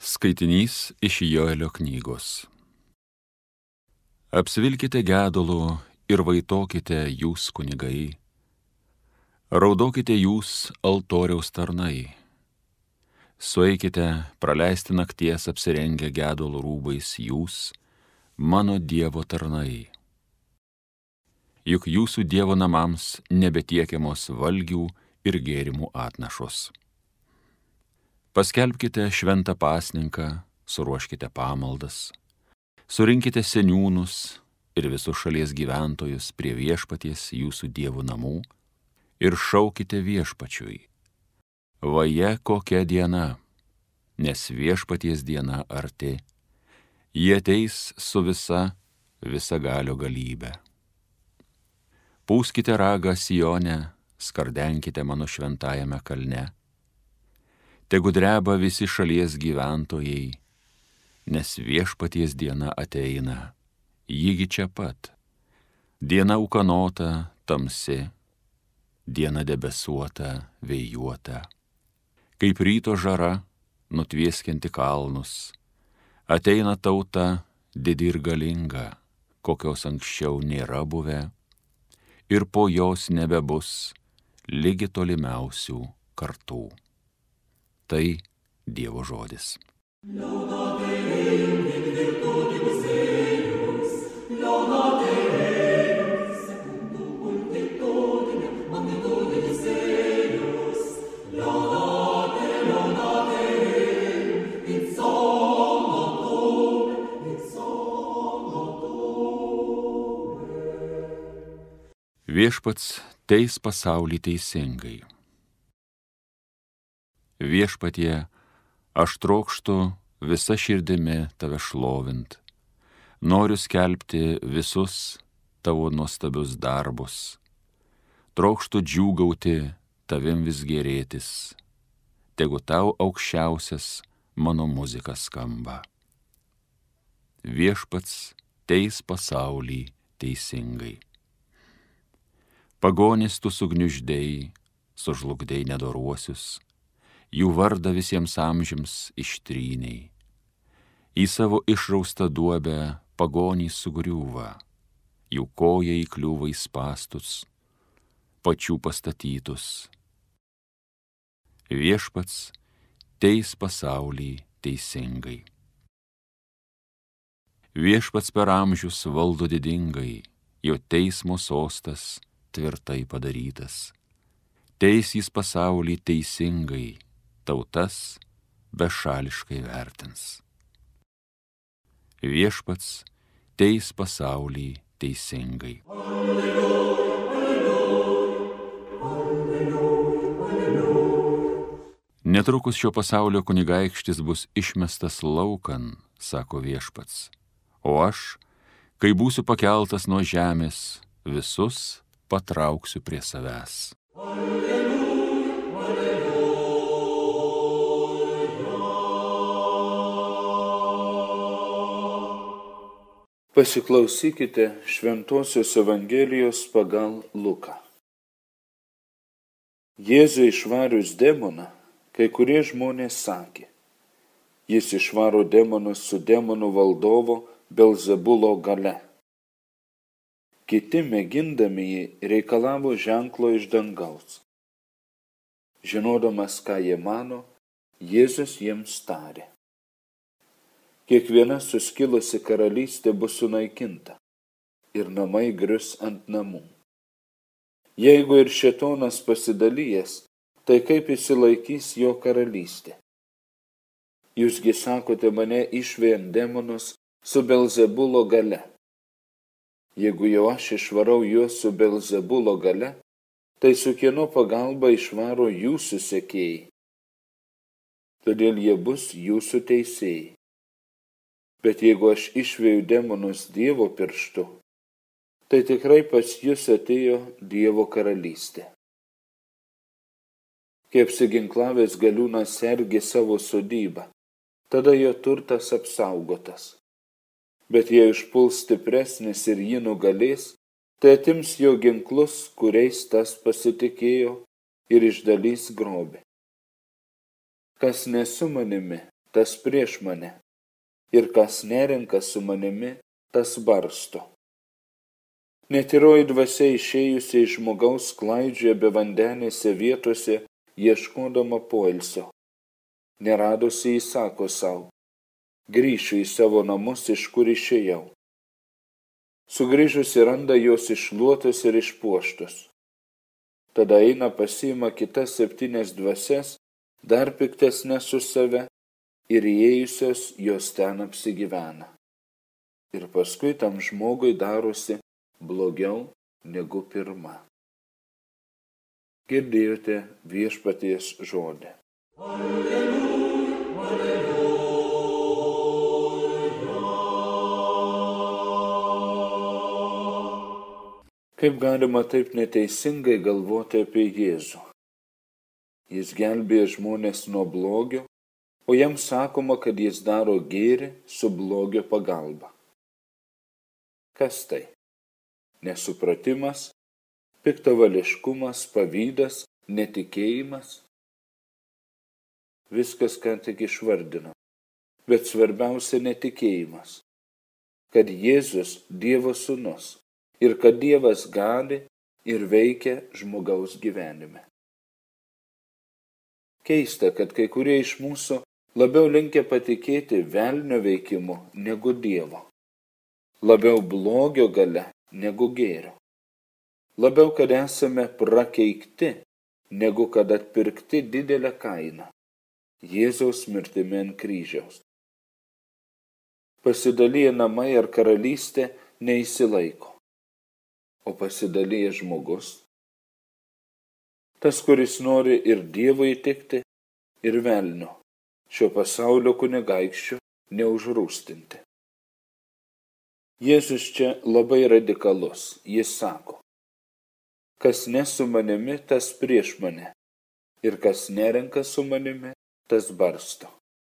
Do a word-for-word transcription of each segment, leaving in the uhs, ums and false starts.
Skaitinys iš Joelio knygos. Apsivilkite gedulu ir vaitokite jūs kunigai, raudokite jūs altoriaus tarnai, sueikite praleisti nakties apsirengę gedulų rūbais jūs, mano Dievo tarnai. Juk jūsų Dievo namams nebetiekiamos valgių ir gėrimų atnašos. Paskelbkite šventą pasninką, suruoškite pamaldas, surinkite seniūnus ir visus šalies gyventojus prie viešpaties jūsų Dievo namų ir šaukite viešpačiui. Vaje kokia diena, nes viešpaties diena arti, jie ateis su visa visagalio galybe. Pūskite ragą Sione, skardenkite mano šventajame kalne. Tegu dreba visi šalies gyventojai, nes viešpaties diena ateina, jigi čia pat. Diena ūkanota, tamsi, diena debesuota, vėjuota. Kaip ryto žara, nutvieskinti kalnus, ateina tauta didi ir galinga, kokios anksčiau nėra buvę, ir po jos nebebus ligi tolimiausių kartų. Tai Dievo žodis. Viešpats teis pasaulį teisingai. Viešpatie, aš trokštu visa širdimi tave šlovint, noriu skelbti visus tavo nuostabius darbus, trokštu džiūgauti tavim vis gėrėtis, tegu tau aukščiausias mano muzika skamba. Viešpats teis pasaulį teisingai. Pagonis tu sugniuždei, sužlugdei nedoruosius, jų vardą visiems amžiams ištryniai. Į savo išraustą duobę pagonys sugriūva, jų koja įkliūva į spąstus, pačių pastatytus. Viešpats teis pasaulį teisingai. Viešpats per amžius valdo didingai, jo teismo sostas tvirtai padarytas. Teis jis pasaulį teisingai, tautas bešališkai vertins. Viešpats teis pasaulį teisingai. Alleluja, alleluja, alleluja, alleluja. Netrukus šio pasaulio kunigaikštis bus išmestas laukan, sako Viešpats, o aš, kai būsiu pakeltas nuo žemės, visus patrauksiu prie savęs. Alleluja, alleluja. Pasiklausykite Šventosios Evangelijos pagal Luką. Jėzui išvarius demoną, kai kurie žmonės sakė, jis išvaro demonus su demonų valdovo Belzebulo galia. Kiti mėgindami jį reikalavo ženklo iš dangaus. Žinodamas, ką jie mano, Jėzus jiems tarė. Kiekviena suskilusi karalystė bus sunaikinta ir namai grius ant namų. Jeigu ir šėtonas pasidalijęs, tai kaip išsilaikys jo karalystė? Jūsgi sakote mane išvejant demonus su Belzebulo galia. Jeigu jau aš išvarau juos su Belzebulo galia, tai su kieno pagalba išvaro jūsų sekėjai? Todėl jie bus jūsų teisėjai. Bet jeigu aš išveju demonus Dievo pirštu, tai tikrai pas jus atėjo Dievo karalystė. Kai apsiginklavęs galiūnas sergi savo sodybą, tada jo turtas apsaugotas. Bet jei užpuls stipresnis ir jį nugalės, tai atims jo ginklus, kuriais tas pasitikėjo, ir išdalys grobį. Kas ne su manimi, tas prieš mane, ir kas nerenka su manimi, tas barsto. Netyroji dvasia išėjusi iš žmogaus klaidžioja be vandenėse vietose, ieškodama poilsio. Neradusi įsako savo, grįšiu į savo namus, iš kur išėjau. Sugrįžusi randa jos iššluotus ir išpuoštus. Tada eina pasiima kitas septynias dvasias, dar piktesnes už save, ir įėjusios jos ten apsigyvena. Ir paskui tam žmogui darosi blogiau negu pirma. Girdėjote viešpaties žodį. Alleluja, alleluja. Kaip galima taip neteisingai galvoti apie Jėzų? Jis gelbėja žmonės nuo blogio, o jam sakoma, kad jis daro gėrį su blogio pagalba. Kas tai? Nesupratimas, piktavališkumas, pavydas, netikėjimas. Viskas, ką tik išvardino. Bet svarbiausia netikėjimas, kad Jėzus Dievo sūnus ir kad Dievas gali ir veikia žmogaus gyvenime. Keista, kad kai kurie iš mūsų labiau linkę patikėti velnio veikimu negu Dievo. Labiau blogio galia negu gėrio. Labiau, kad esame prakeikti, negu kad atpirkti didelę kainą Jėzaus mirtimi ant kryžiaus. Pasidalyję namai ar karalystė neįsilaiko, o pasidalyję žmogus. Tas, kuris nori ir Dievui įtikti, ir velnio, šio pasaulio kunigaikščių neužrūstinti. Jėzus čia labai radikalus. Jis sako, kas ne su manimi, tas prieš mane, ir kas nerenka su manimi, tas barsto.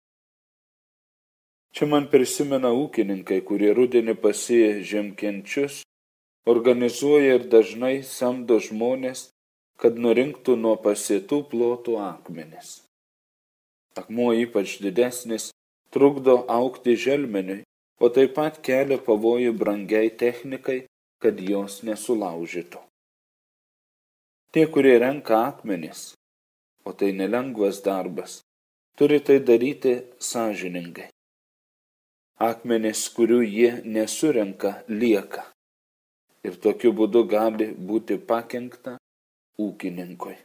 Čia man prisimena ūkininkai, kurie rudenį pasėję žemkenčius, organizuoja ir dažnai samdo žmonės, kad nurinktų nuo pasėtų plotų akmenis. Akmuo ypač didesnis trukdo augti želmeniui, o taip pat kelia pavojų brangiai technikai, kad jos nesulaužytų. Tie, kurie renka akmenis, o tai nelengvas darbas, turi tai daryti sąžiningai. Akmenis, kurių jie nesurenka, lieka ir tokiu būdu gali būti pakenkta ūkininkui.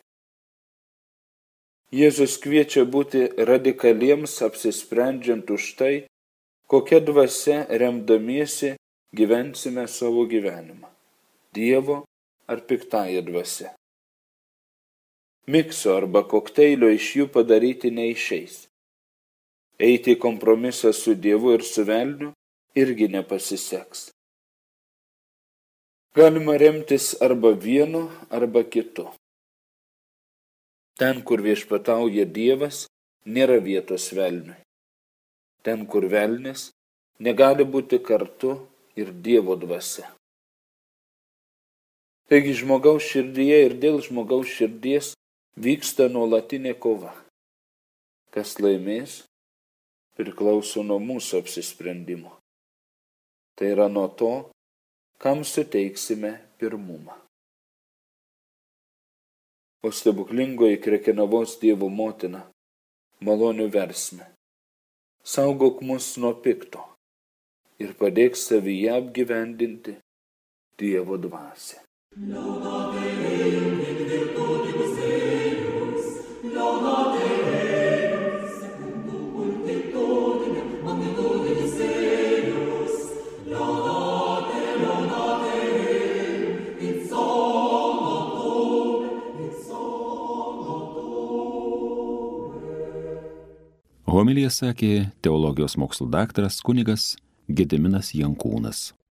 Jėzus kviečia būti radikaliems, apsisprendžiant už tai, kokia dvasia remdamiesi gyvensime savo gyvenimą – Dievo ar piktąja dvasia. Mikso arba kokteilio iš jų padaryti neišeis. Eiti į kompromisą su Dievu ir su velniu irgi nepasiseks. Galima remtis arba vienu, arba kitu. Ten, kur viešpatauja Dievas, nėra vietos velniui. Ten, kur velnis, negali būti kartu ir Dievo dvasia. Taigi žmogaus širdyje ir dėl žmogaus širdies vyksta nuolatinė kova. Kas laimės, priklauso nuo mūsų apsisprendimo. Tai yra nuo to, kam suteiksime pirmumą. O stebuklingoji Krekenavos Dievo motina malonių versmė. Saugok mus nuo pikto ir padėk savyje apgyvendinti Dievo dvasią. Homiliją sakė teologijos mokslų daktaras kunigas Gediminas Jankūnas.